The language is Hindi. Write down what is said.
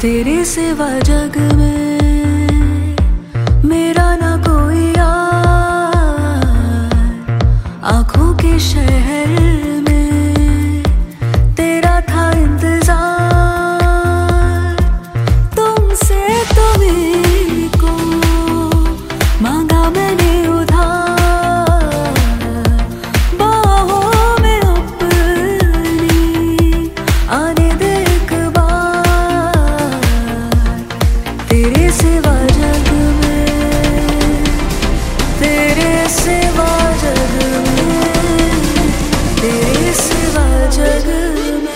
तेरे सिवा जग में मेरा ना कोई यार, आँखों के शहर